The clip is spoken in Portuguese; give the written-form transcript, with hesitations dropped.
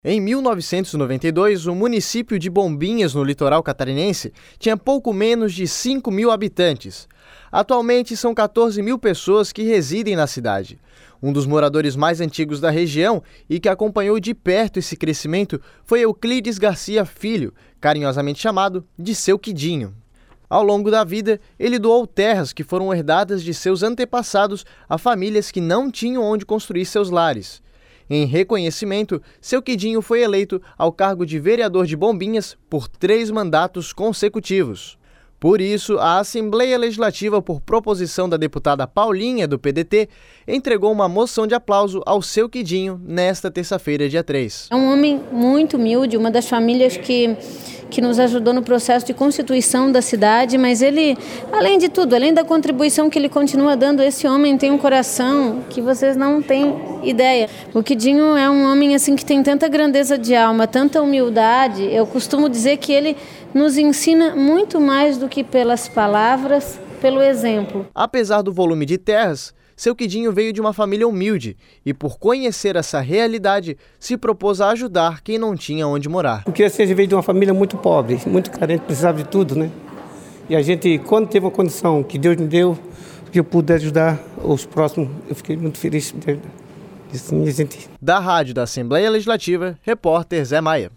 Em 1992, o município de Bombinhas, no litoral catarinense, tinha pouco menos de 5.000 habitantes. Atualmente, são 14.000 pessoas que residem na cidade. Um dos moradores mais antigos da região e que acompanhou de perto esse crescimento foi Euclides Garcia Filho, carinhosamente chamado de Seu Quidinho. Ao longo da vida, ele doou terras que foram herdadas de seus antepassados a famílias que não tinham onde construir seus lares. Em reconhecimento, Seu Quidinho foi eleito ao cargo de vereador de Bombinhas por 3 mandatos consecutivos. Por isso, a Assembleia Legislativa, por proposição da deputada Paulinha, do PDT, entregou uma moção de aplauso ao Seu Quidinho nesta terça-feira, dia 3. É um homem muito humilde, uma das famílias que nos ajudou no processo de constituição da cidade, mas ele, além de tudo, além da contribuição que ele continua dando, esse homem tem um coração que vocês não têm ideia. O Quidinho é um homem assim que tem tanta grandeza de alma, tanta humildade. Eu costumo dizer que ele nos ensina muito mais do que pelas palavras, pelo exemplo. Apesar do volume de terras, Seu Quidinho veio de uma família humilde e, por conhecer essa realidade, se propôs a ajudar quem não tinha onde morar. Porque assim, a gente veio de uma família muito pobre, muito carente, precisava de tudo, né? E a gente, quando teve uma condição que Deus me deu, que eu pude ajudar os próximos, eu fiquei muito feliz. Assim, a gente... Da Rádio da Assembleia Legislativa, repórter Zé Maia.